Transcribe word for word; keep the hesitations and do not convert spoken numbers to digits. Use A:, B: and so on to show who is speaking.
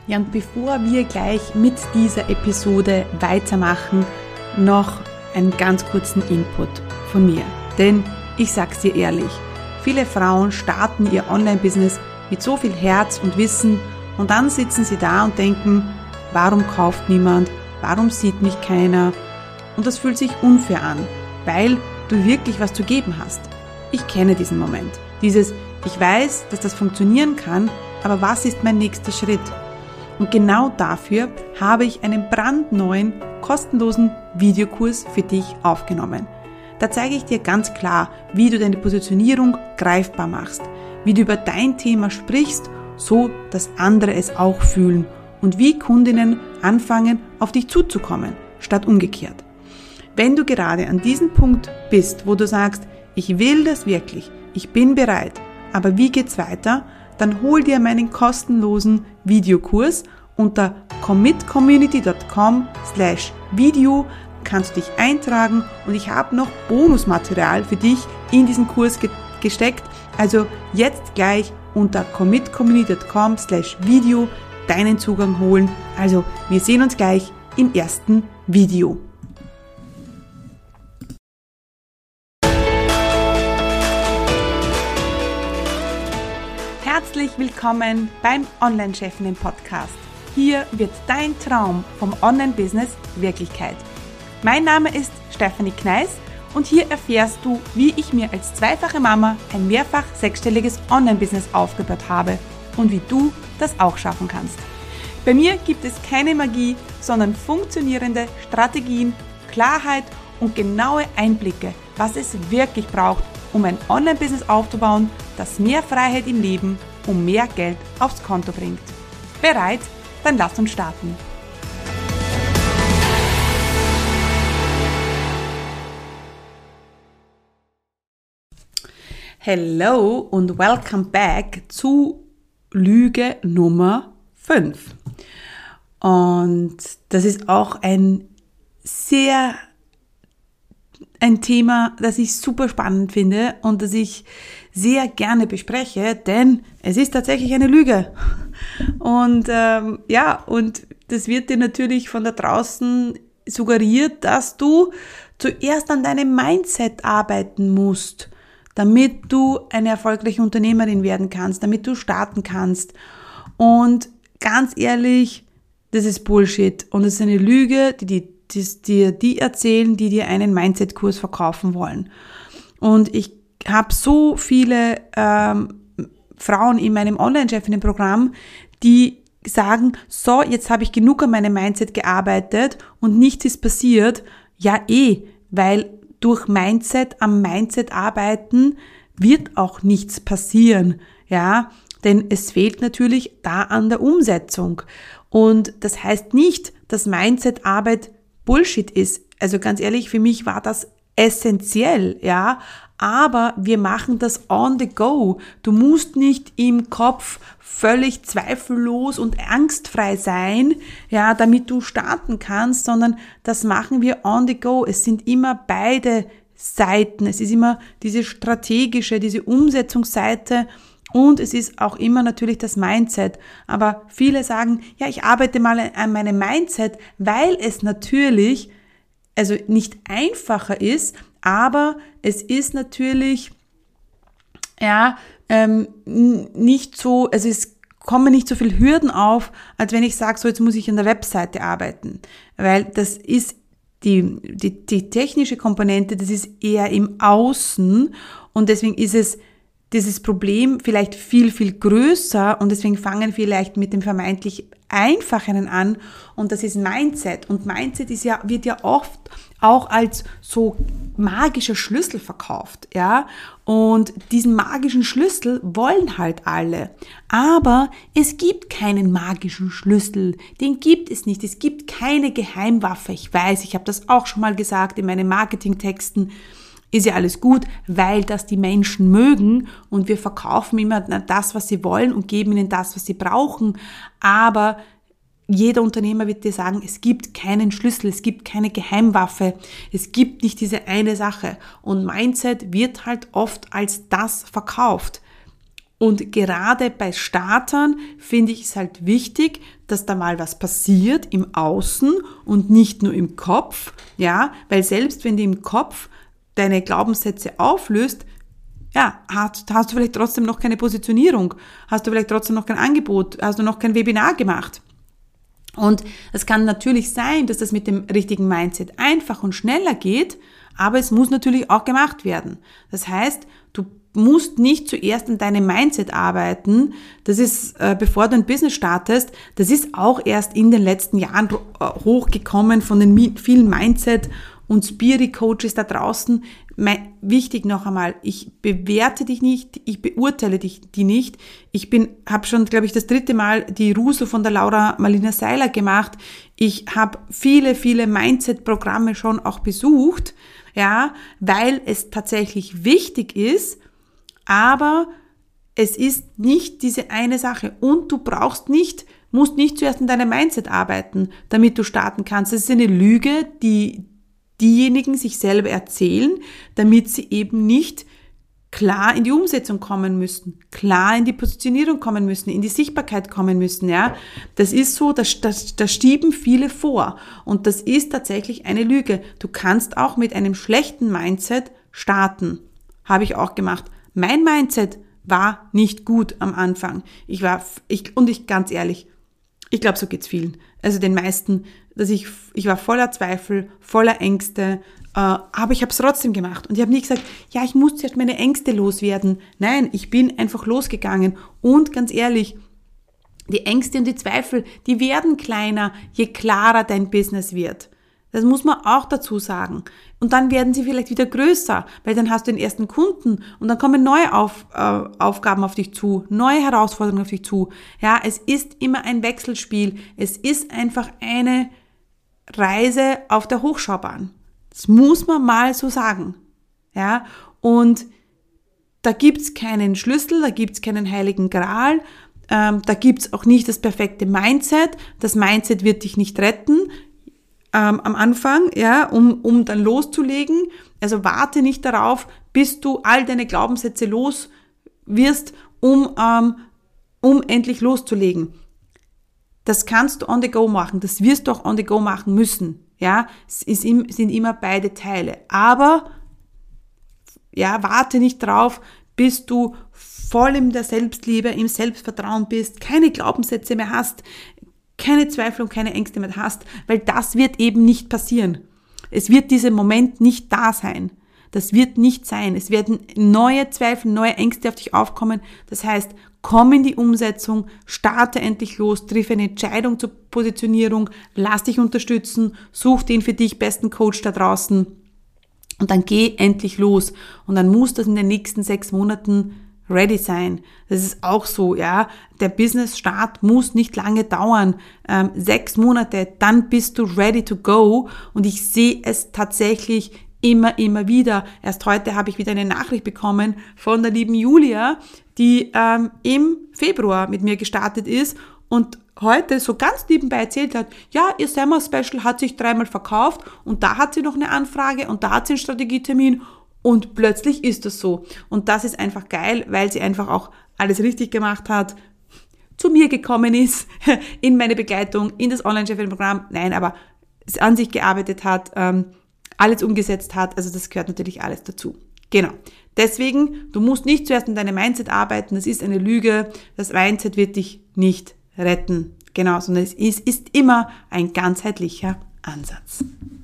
A: Ja, und bevor wir gleich mit dieser Episode weitermachen, noch einen ganz kurzen Input von mir. Denn ich sag's dir ehrlich, viele Frauen starten ihr Online-Business mit so viel Herz und Wissen und dann sitzen sie da und denken, warum kauft niemand, warum sieht mich keiner? Und das fühlt sich unfair an, weil du wirklich was zu geben hast. Ich kenne diesen Moment. Dieses, ich weiß, dass das funktionieren kann, aber was ist mein nächster Schritt? Und genau dafür habe ich einen brandneuen, kostenlosen Videokurs für dich aufgenommen. Da zeige ich dir ganz klar, wie du deine Positionierung greifbar machst, wie du über dein Thema sprichst, so dass andere es auch fühlen und wie Kundinnen anfangen, auf dich zuzukommen, statt umgekehrt. Wenn du gerade an diesem Punkt bist, wo du sagst, ich will das wirklich, ich bin bereit, aber wie geht's weiter? Dann hol dir meinen kostenlosen Videokurs unter commitcommunity.com slash video, kannst dich eintragen und ich habe noch Bonusmaterial für dich in diesen Kurs ge- gesteckt. Also jetzt gleich unter commitcommunity.com slash video deinen Zugang holen. Also wir sehen uns gleich im ersten Video. Herzlich willkommen beim Online-Chefinnen-Podcast. Hier wird dein Traum vom Online-Business Wirklichkeit. Mein Name ist Stefanie Kneis und hier erfährst du, wie ich mir als zweifache Mama ein mehrfach sechsstelliges Online-Business aufgebaut habe und wie du das auch schaffen kannst. Bei mir gibt es keine Magie, sondern funktionierende Strategien, Klarheit und genaue Einblicke, was es wirklich braucht, um ein Online-Business aufzubauen, das mehr Freiheit im Leben und mehr Geld aufs Konto bringt. Bereit? Dann lass uns starten. Hello und welcome back zu Lüge Nummer fünf. Und das ist auch ein sehr ein Thema, das ich super spannend finde und das ich sehr gerne bespreche, denn es ist tatsächlich eine Lüge. Und ähm, ja, und das wird dir natürlich von da draußen suggeriert, dass du zuerst an deinem Mindset arbeiten musst, damit du eine erfolgreiche Unternehmerin werden kannst, damit du starten kannst. Und ganz ehrlich, das ist Bullshit und es ist eine Lüge, die die die dir die erzählen, die dir einen Mindset-Kurs verkaufen wollen. Und ich habe so viele ähm, Frauen in meinem Online-Chefinnen-Programm, die sagen, so, jetzt habe ich genug an meinem Mindset gearbeitet und nichts ist passiert. Ja eh, weil durch Mindset am Mindset arbeiten wird auch nichts passieren, ja, denn es fehlt natürlich da an der Umsetzung. Und das heißt nicht, dass Mindset-Arbeit Bullshit ist. Also ganz ehrlich, für mich war das essentiell, ja, aber wir machen das on the go. Du musst nicht im Kopf völlig zweifellos und angstfrei sein, ja, damit du starten kannst, sondern das machen wir on the go. Es sind immer beide Seiten. Es ist immer diese strategische, diese Umsetzungsseite und es ist auch immer natürlich das Mindset. Aber viele sagen, ja, ich arbeite mal an meinem Mindset, weil es natürlich, also nicht einfacher ist, aber es ist natürlich, ja, ähm, nicht so, also es kommen nicht so viele Hürden auf, als wenn ich sage, so jetzt muss ich an der Webseite arbeiten. Weil das ist die, die, die technische Komponente, das ist eher im Außen und deswegen ist es dieses Problem vielleicht viel, viel größer und deswegen fangen vielleicht mit dem vermeintlich Einfacheren an und das ist Mindset. Und Mindset ist ja, wird ja oft auch als so magischer Schlüssel verkauft, ja. Und diesen magischen Schlüssel wollen halt alle. Aber es gibt keinen magischen Schlüssel. Den gibt es nicht. Es gibt keine Geheimwaffe. Ich weiß, ich habe das auch schon mal gesagt in meinen Marketingtexten. Ist ja alles gut, weil das die Menschen mögen und wir verkaufen immer das, was sie wollen und geben ihnen das, was sie brauchen. Aber jeder Unternehmer wird dir sagen, es gibt keinen Schlüssel, es gibt keine Geheimwaffe, es gibt nicht diese eine Sache. Und Mindset wird halt oft als das verkauft. Und gerade bei Startern finde ich es halt wichtig, dass da mal was passiert im Außen und nicht nur im Kopf, ja, weil selbst wenn du im Kopf deine Glaubenssätze auflöst, ja, hast, hast du vielleicht trotzdem noch keine Positionierung, hast du vielleicht trotzdem noch kein Angebot, hast du noch kein Webinar gemacht. Und es kann natürlich sein, dass das mit dem richtigen Mindset einfach und schneller geht, aber es muss natürlich auch gemacht werden. Das heißt, du musst nicht zuerst an deinem Mindset arbeiten. Das ist, äh, bevor du ein Business startest, das ist auch erst in den letzten Jahren hochgekommen von den vielen Mindset- und Spirit-Coaches da draußen. Mein, wichtig noch einmal, ich bewerte dich nicht, ich beurteile dich die nicht. Ich bin, habe schon, glaube ich, das dritte Mal die Ruso von der Laura Marlina Seiler gemacht. Ich habe viele, viele Mindset-Programme schon auch besucht, ja, weil es tatsächlich wichtig ist, aber es ist nicht diese eine Sache und du brauchst nicht, musst nicht zuerst in deinem Mindset arbeiten, damit du starten kannst. Das ist eine Lüge, die diejenigen sich selber erzählen, damit sie eben nicht klar in die Umsetzung kommen müssen, klar in die Positionierung kommen müssen, in die Sichtbarkeit kommen müssen, ja. Das ist so, das, das, das schieben viele vor und das ist tatsächlich eine Lüge. Du kannst auch mit einem schlechten Mindset starten. Habe ich auch gemacht. Mein Mindset war nicht gut am Anfang. Ich war, ich, und ich, ganz ehrlich, ich glaube, so geht's vielen. Also den meisten, dass ich, ich war voller Zweifel, voller Ängste, äh, aber ich habe es trotzdem gemacht. Und ich habe nie gesagt, ja, ich muss jetzt meine Ängste loswerden. Nein, ich bin einfach losgegangen. Und ganz ehrlich, die Ängste und die Zweifel, die werden kleiner, je klarer dein Business wird. Das muss man auch dazu sagen. Und dann werden sie vielleicht wieder größer, weil dann hast du den ersten Kunden und dann kommen neue auf, äh, Aufgaben auf dich zu, neue Herausforderungen auf dich zu. Ja, es ist immer ein Wechselspiel. Es ist einfach eine Reise auf der Hochschaubahn. Das muss man mal so sagen. Ja, und da gibt's keinen Schlüssel, da gibt's keinen heiligen Gral, ähm, da gibt's auch nicht das perfekte Mindset. Das Mindset wird dich nicht retten. Ähm, am Anfang, ja, um, um dann loszulegen. Also warte nicht darauf, bis du all deine Glaubenssätze los wirst, um, ähm, um endlich loszulegen. Das kannst du on the go machen, das wirst du auch on the go machen müssen, ja. Es ist, sind immer beide Teile. Aber, ja, warte nicht drauf, bis du voll in der Selbstliebe, im Selbstvertrauen bist, keine Glaubenssätze mehr hast, keine Zweifel und keine Ängste mehr hast, weil das wird eben nicht passieren. Es wird dieser Moment nicht da sein. Das wird nicht sein. Es werden neue Zweifel, neue Ängste auf dich aufkommen. Das heißt, komm in die Umsetzung, starte endlich los, triff eine Entscheidung zur Positionierung, lass dich unterstützen, such den für dich besten Coach da draußen und dann geh endlich los. Und dann muss das in den nächsten sechs Monaten ready sein. Das ist auch so, ja. Der Business-Start muss nicht lange dauern. Ähm, sechs Monate, dann bist du ready to go. Und ich sehe es tatsächlich immer, immer wieder. Erst heute habe ich wieder eine Nachricht bekommen von der lieben Julia, die ähm, im Februar mit mir gestartet ist und heute so ganz nebenbei erzählt hat, ja, ihr Summer Special hat sich dreimal verkauft und da hat sie noch eine Anfrage und da hat sie einen Strategietermin. Und plötzlich ist das so. Und das ist einfach geil, weil sie einfach auch alles richtig gemacht hat, zu mir gekommen ist, in meine Begleitung, in das Online-Chefin-Programm. Nein, aber an sich gearbeitet hat, ähm, alles umgesetzt hat. Also das gehört natürlich alles dazu. Genau. Deswegen, du musst nicht zuerst an deinem Mindset arbeiten. Das ist eine Lüge. Das Mindset wird dich nicht retten. Genau, sondern es ist, ist immer ein ganzheitlicher Ansatz.